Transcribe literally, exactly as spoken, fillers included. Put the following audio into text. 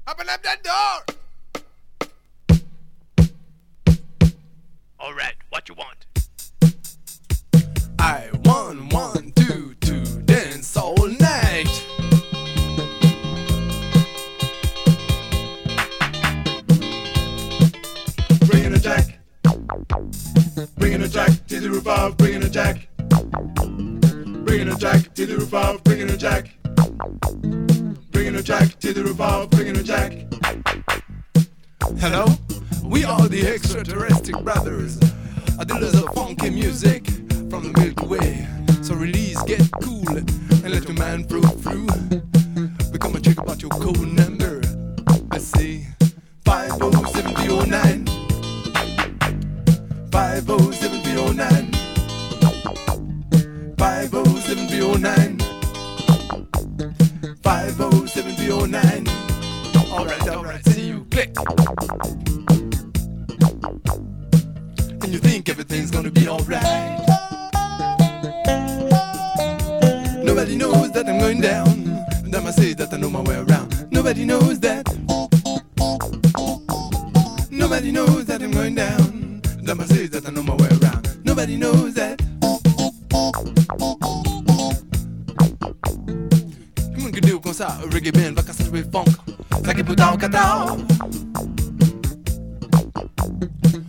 Open up that door! Alright, what you want? I want one, two, to dance all night. Bringing a jack, bringing a jack to the roof of, bringing a jack, bringing a jack to the roof of, bringing a jack, bringing a jack to the roof of, bringing a jack. Hello, we are the extraterrestrial brothers, dealers of funky music from the Milky Way. So release, get cool, and let your man through through. We come and check about your code number. Let's see, five oh seven three oh nine, five oh seven three oh nine, five oh seven three oh nine, five oh seven three oh nine. Alright, alright, see you, click. And you think everything's gonna be alright. Nobody knows that I'm going down, and I must say that I know my way around. Nobody knows that. Nobody knows that I'm going down, and I must say that I know my way around. Nobody knows that. Comment que Dieu comme ça, un reggae band va casser le funk, ça qui peut dans le catal.